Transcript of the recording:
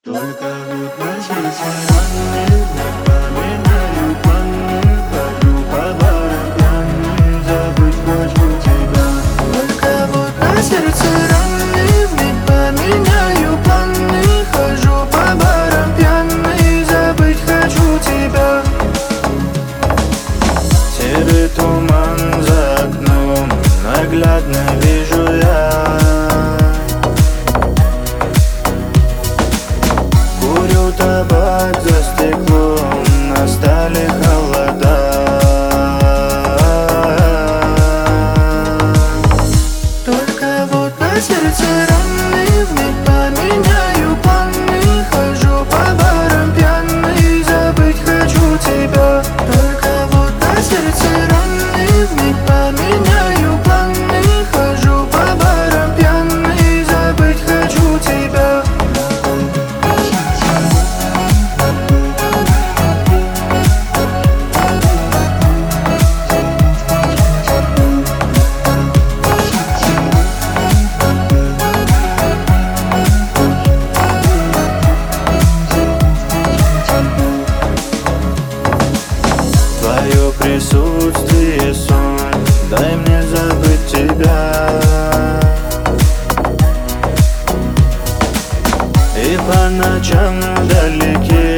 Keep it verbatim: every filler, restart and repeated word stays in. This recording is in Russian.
Только вот на сердце раны не поменяю планы. Хожу по барам пьяный, забыть хочу тебя. Только вот на сердце раны не поменяю планы. Хожу по барам пьяный, забыть хочу тебя. Серый туман за окном, наглядно вижу я. Табак за стеклом, настали холода. Только вот на сердце раны вмиг поменяю планы. Хожу по барам пьяный, забыть хочу тебя. Только вот на сердце раны вмиг поменяю планы. Хожу по барам пьяный, забыть хочу тебя. Твое присутствие сон, дай мне забыть тебя. И по ночам вдалеке